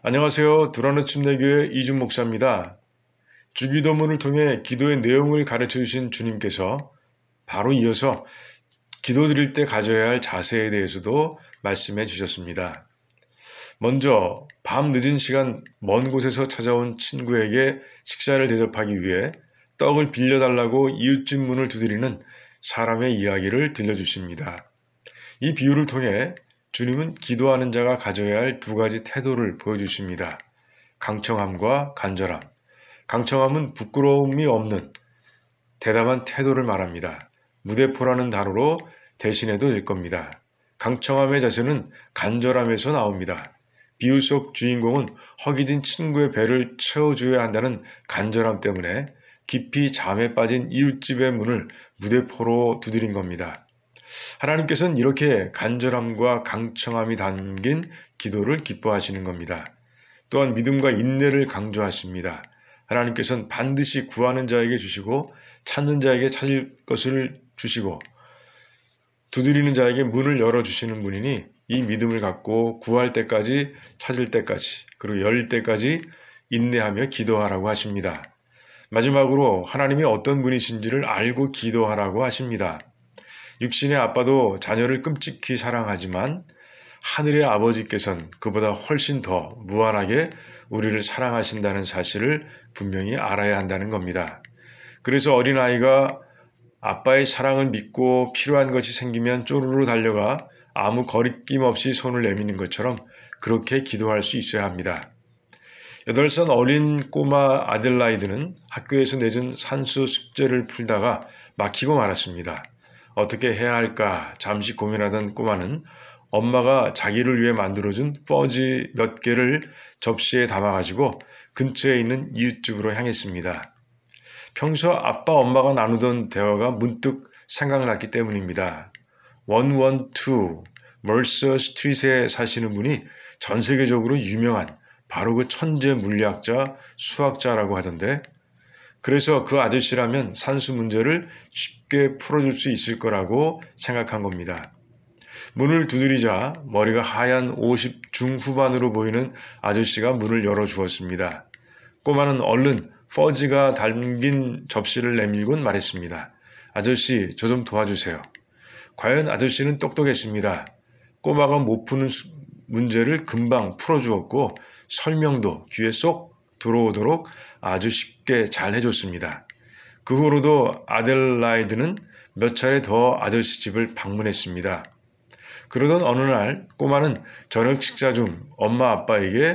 안녕하세요. 두라노 침례교회 이준 목사입니다. 주기도문을 통해 기도의 내용을 가르쳐 주신 주님께서 바로 이어서 기도드릴 때 가져야 할 자세에 대해서도 말씀해 주셨습니다. 먼저 밤 늦은 시간 먼 곳에서 찾아온 친구에게 식사를 대접하기 위해 떡을 빌려달라고 이웃집 문을 두드리는 사람의 이야기를 들려주십니다. 이 비유를 통해 주님은 기도하는 자가 가져야 할 두 가지 태도를 보여주십니다. 강청함과 간절함. 강청함은 부끄러움이 없는 대담한 태도를 말합니다. 무대포라는 단어로 대신해도 될 겁니다. 강청함의 자세는 간절함에서 나옵니다. 비유 속 주인공은 허기진 친구의 배를 채워줘야 한다는 간절함 때문에 깊이 잠에 빠진 이웃집의 문을 무대포로 두드린 겁니다. 하나님께서는 이렇게 간절함과 강청함이 담긴 기도를 기뻐하시는 겁니다. 또한 믿음과 인내를 강조하십니다. 하나님께서는 반드시 구하는 자에게 주시고 찾는 자에게 찾을 것을 주시고 두드리는 자에게 문을 열어주시는 분이니 이 믿음을 갖고 구할 때까지 찾을 때까지 그리고 열 때까지 인내하며 기도하라고 하십니다. 마지막으로 하나님이 어떤 분이신지를 알고 기도하라고 하십니다. 육신의 아빠도 자녀를 끔찍히 사랑하지만 하늘의 아버지께서는 그보다 훨씬 더 무한하게 우리를 사랑하신다는 사실을 분명히 알아야 한다는 겁니다. 그래서 어린아이가 아빠의 사랑을 믿고 필요한 것이 생기면 쪼르르 달려가 아무 거리낌 없이 손을 내미는 것처럼 그렇게 기도할 수 있어야 합니다. 8살 어린 꼬마 아델라이드는 학교에서 내준 산수 숙제를 풀다가 막히고 말았습니다. 어떻게 해야 할까 잠시 고민하던 꼬마는 엄마가 자기를 위해 만들어준 퍼지 몇 개를 접시에 담아가지고 근처에 있는 이웃집으로 향했습니다. 평소 아빠 엄마가 나누던 대화가 문득 생각났기 때문입니다. 112 멀서 스트릿에 사시는 분이 전 세계적으로 유명한 바로 그 천재 물리학자, 수학자라고 하던데 그래서 그 아저씨라면 산수 문제를 쉽게 풀어줄 수 있을 거라고 생각한 겁니다. 문을 두드리자 머리가 하얀 50 중후반으로 보이는 아저씨가 문을 열어주었습니다. 꼬마는 얼른 퍼지가 담긴 접시를 내밀곤 말했습니다. 아저씨, 저 좀 도와주세요. 과연 아저씨는 똑똑했습니다. 꼬마가 못 푸는 문제를 금방 풀어주었고 설명도 귀에 쏙 들어오도록 아주 쉽게 잘 해줬습니다. 그 후로도 아델라이드는 몇 차례 더 아저씨 집을 방문했습니다. 그러던 어느 날 꼬마는 저녁 식사 중 엄마 아빠에게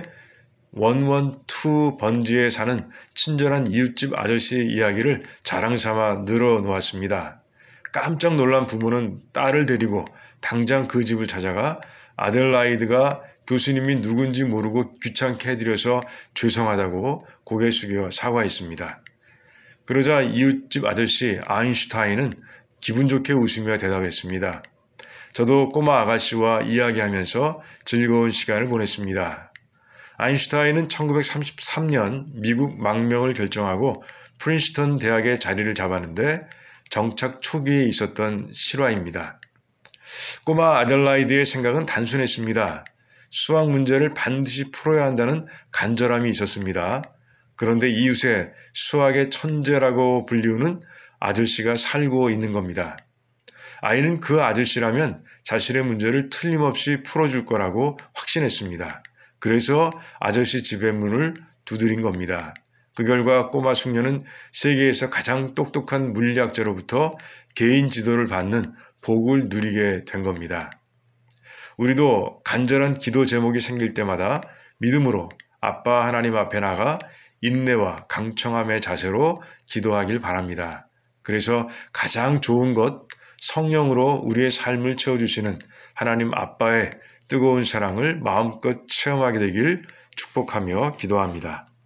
112 번지에 사는 친절한 이웃집 아저씨의 이야기를 자랑삼아 늘어놓았습니다. 깜짝 놀란 부모는 딸을 데리고 당장 그 집을 찾아가 아델라이드가 교수님이 누군지 모르고 귀찮게 해드려서 죄송하다고 고개 숙여 사과했습니다. 그러자 이웃집 아저씨 아인슈타인은 기분 좋게 웃으며 대답했습니다. 저도 꼬마 아가씨와 이야기하면서 즐거운 시간을 보냈습니다. 아인슈타인은 1933년 미국 망명을 결정하고 프린스턴 대학에 자리를 잡았는데 정착 초기에 있었던 실화입니다. 꼬마 아델라이드의 생각은 단순했습니다. 수학 문제를 반드시 풀어야 한다는 간절함이 있었습니다. 그런데 이웃에 수학의 천재라고 불리우는 아저씨가 살고 있는 겁니다. 아이는 그 아저씨라면 자신의 문제를 틀림없이 풀어줄 거라고 확신했습니다. 그래서 아저씨 집의 문을 두드린 겁니다. 그 결과 꼬마 숙녀는 세계에서 가장 똑똑한 물리학자로부터 개인 지도를 받는 복을 누리게 된 겁니다. 우리도 간절한 기도 제목이 생길 때마다 믿음으로 아빠 하나님 앞에 나가 인내와 강청함의 자세로 기도하길 바랍니다. 그래서 가장 좋은 것, 성령으로 우리의 삶을 채워주시는 하나님 아빠의 뜨거운 사랑을 마음껏 체험하게 되길 축복하며 기도합니다.